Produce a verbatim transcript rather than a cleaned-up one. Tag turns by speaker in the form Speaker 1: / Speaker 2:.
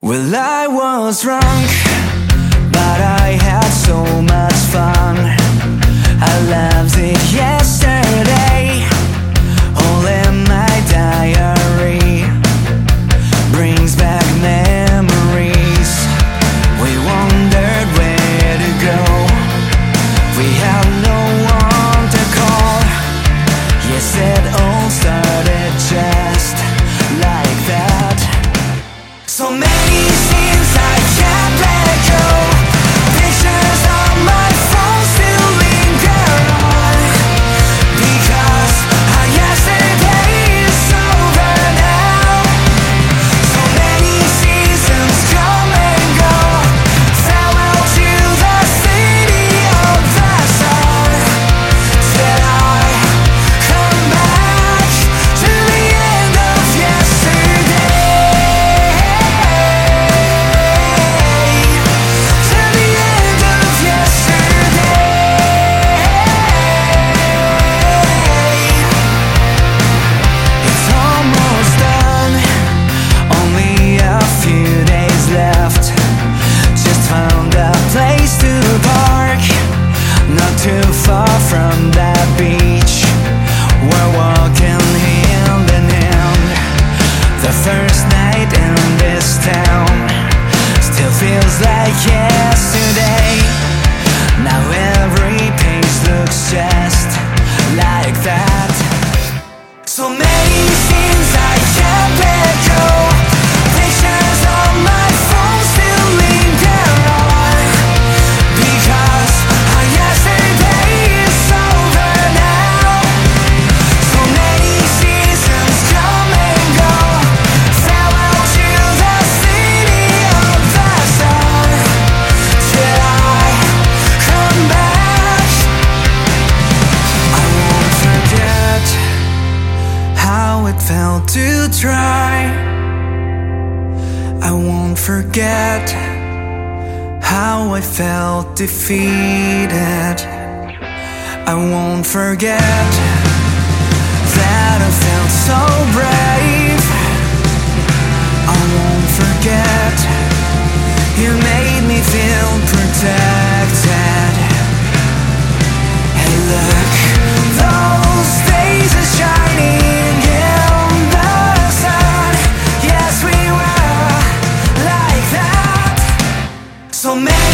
Speaker 1: Well, I was drunk, but I had so much fun. I loved it yesterday. All in my diary brings back memories. We wondered where to go. We had no one to call. Yes, it all started just like that. So many scenes I can't let go. Pictures on my phone still linger on, because our yesterday is over now. So many seasons come and go. Farewell to the city of the sun. Till I come back to the end of yesterday. Too far from that beach, we're walking hand in hand. The first night in this town still feels like yesterday. Now every pace looks just like that. So many scenes I can't let go. Pictures on my phone still linger on, because our yesterday is over now. So many seasons come and go. Farewell to the city of the sun. Till I come back, I won't forget how it felt to try. I won't forget how I felt defeated. I won't forget that I felt so brave. I won't forget you made me feel protected. Hey look, those days are shining in the sun. Yes, we were like that. So many